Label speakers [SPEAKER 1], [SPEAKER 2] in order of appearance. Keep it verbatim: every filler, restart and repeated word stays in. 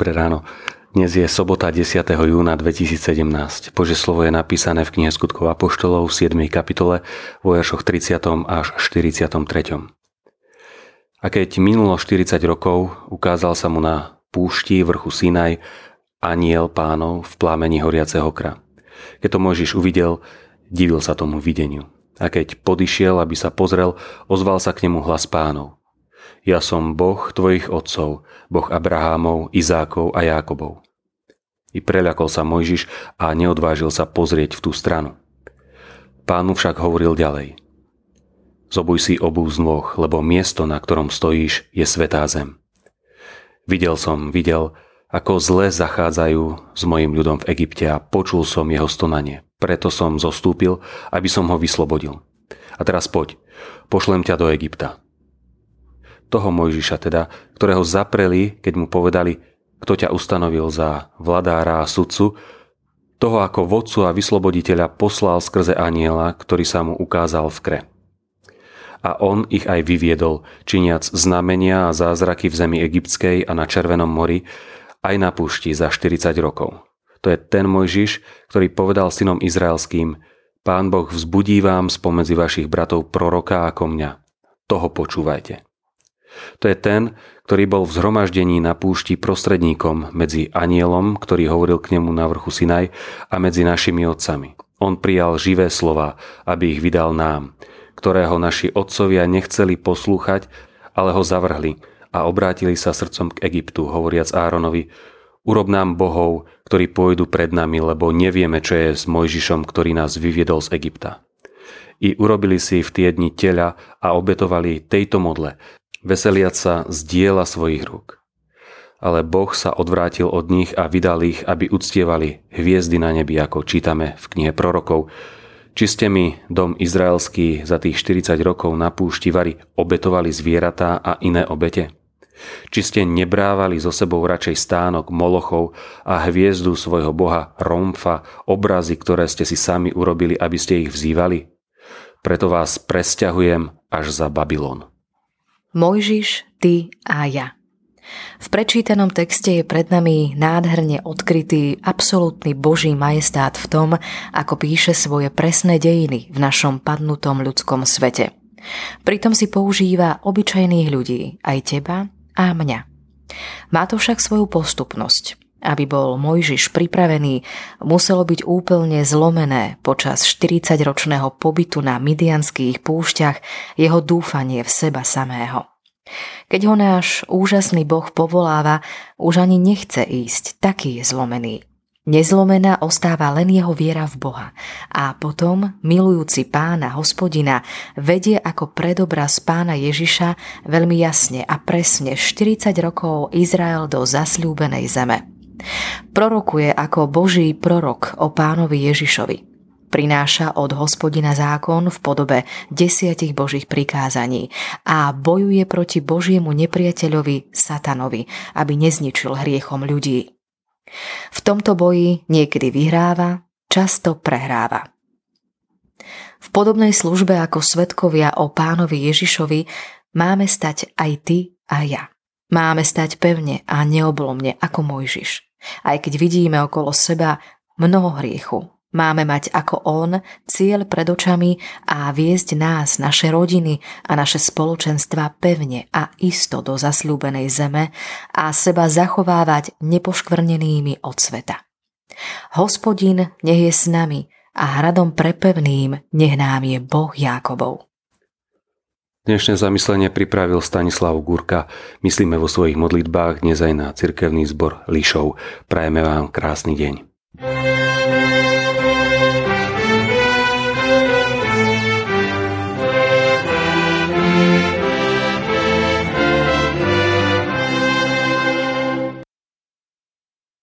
[SPEAKER 1] Dobré ráno. Dnes je sobota desiateho júna dvetisícsedemnásť. Božie slovo je napísané v knihe Skutkov apoštolov v siedmej kapitole vo veršoch tridsiatom až štyridsiatom treťom. A keď minulo štyridsať rokov, ukázal sa mu na púšti vrchu Sinaj anjel Pánov v plámeni horiaceho okra. Keď to Mojžiš uvidel, divil sa tomu videniu. A keď podišiel, aby sa pozrel, ozval sa k nemu hlas Pánov. Ja som Boh tvojich otcov, Boh Abrahámov, Izákov a Jákobov. I preľakol sa Mojžiš a neodvážil sa pozrieť v tú stranu. Pánu však hovoril ďalej. Zobuj si obuv z nôh, lebo miesto, na ktorom stojíš, je svätá zem. Videl som, videl, ako zle zachádzajú s mojím ľudom v Egypte a počul som jeho stonanie. Preto som zostúpil, aby som ho vyslobodil. A teraz poď, pošlem ťa do Egypta. Toho Mojžiša teda, ktorého zapreli, keď mu povedali, kto ťa ustanovil za vladára a sudcu, toho ako vodcu a vysloboditeľa poslal skrze anjela, ktorý sa mu ukázal v kre. A on ich aj vyviedol, činiac znamenia a zázraky v zemi egyptskej a na Červenom mori, aj na púšti za štyridsať rokov. To je ten Mojžiš, ktorý povedal synom izraelským, Pán Boh vzbudí vám spomedzi vašich bratov proroka ako mňa. Toho počúvajte. To je ten, ktorý bol v zhromaždení na púšti prostredníkom medzi anjelom, ktorý hovoril k nemu na vrchu Sinaj, a medzi našimi otcami. On prijal živé slova, aby ich vydal nám, ktorého naši otcovia nechceli poslúchať, ale ho zavrhli a obrátili sa srdcom k Egyptu, hovoriac Áronovi, urob nám bohov, ktorí pôjdu pred nami, lebo nevieme, čo je s Mojžišom, ktorý nás vyviedol z Egypta. I urobili si v tie dni teľa a obetovali tejto modle, veseliac sa z diela svojich rúk. Ale Boh sa odvrátil od nich a vydal ich, aby uctievali hviezdy na nebi, ako čítame v knihe prorokov. Či ste mi, dom izraelský, za tých štyridsať rokov na púšti vari obetovali zvieratá a iné obete? Či ste nebrávali so sebou radšej stánok Molochov a hviezdu svojho boha Romfa, obrazy, ktoré ste si sami urobili, aby ste ich vzývali? Preto vás presťahujem až za Babylon.
[SPEAKER 2] Mojžiš, ty a ja. V prečítanom texte je pred nami nádherne odkrytý absolútny Boží majestát v tom, ako píše svoje presné dejiny v našom padnutom ľudskom svete. Pritom si používa obyčajných ľudí, aj teba a mňa. Má to však svoju postupnosť. Aby bol Mojžiš pripravený, muselo byť úplne zlomené počas štyridsaťročného pobytu na midianských púšťach jeho dúfanie v seba samého. Keď ho náš úžasný Boh povoláva, už ani nechce ísť, taký je zlomený. Nezlomená ostáva len jeho viera v Boha a potom, milujúci Pána Hospodina, vedie ako predobraz Pána Ježiša veľmi jasne a presne štyridsať rokov Izrael do zasľúbenej zeme. Prorokuje ako Boží prorok o Pánovi Ježišovi. Prináša od Hospodina zákon v podobe desiatich Božích prikázaní a bojuje proti Božiemu nepriateľovi Satanovi, aby nezničil hriechom ľudí. V tomto boji niekedy vyhráva, často prehráva. V podobnej službe ako svedkovia o Pánovi Ježišovi máme stať aj ty a ja. Máme stať pevne a neoblomne ako Mojžiš. Aj keď vidíme okolo seba mnoho hriechu, máme mať ako on cieľ pred očami a viesť nás, naše rodiny a naše spoločenstva pevne a isto do zasľúbenej zeme a seba zachovávať nepoškvrnenými od sveta. Hospodin nech je s nami a hradom prepevným nech nám je Boh Jákobov.
[SPEAKER 1] Dnešné zamyslenie pripravil Stanislav Gurka. Myslíme vo svojich modlitbách dnes aj na cirkevný zbor Lišov. Prajeme vám krásny deň.